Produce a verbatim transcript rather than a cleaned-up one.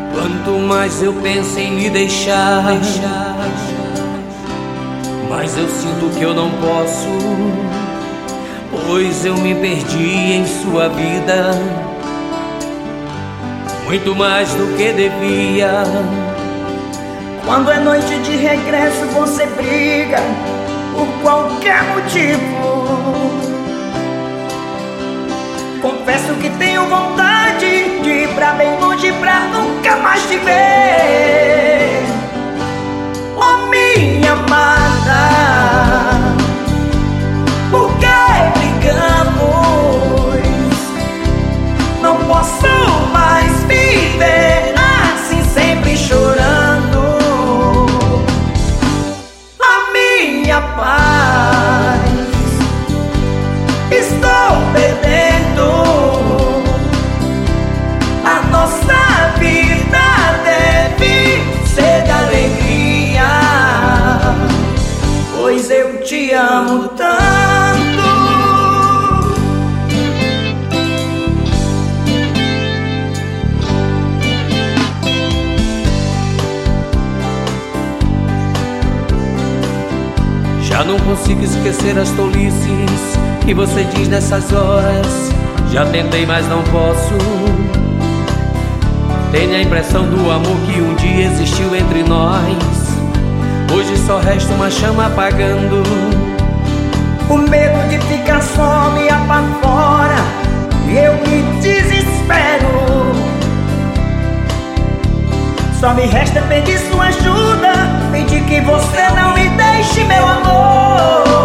Quanto mais eu penso em lhe deixar, mas eu sinto que eu não posso, pois eu me perdi em sua vida, muito mais do que devia. Quando é noite de regresso você briga por qualquer motivo. Confesso que tenho vontade de ir pra bem longe pra nunca mais te ver. Oh, minha amada, por que brigamos? Não posso mais viver assim, sempre chorando. A minha paz estou perdendo. A nossa vida deve ser de alegria, pois eu te amo tanto. Já não consigo esquecer as tolices que você diz nessas horas. Já tentei, mas não posso. Tenho a impressão do amor que um dia existiu entre nós. Hoje só resta uma chama apagando. O medo de ficar só me apavora e eu me desespero. Só me resta pedir sua ajuda, pedir que você não me deixe, meu amor.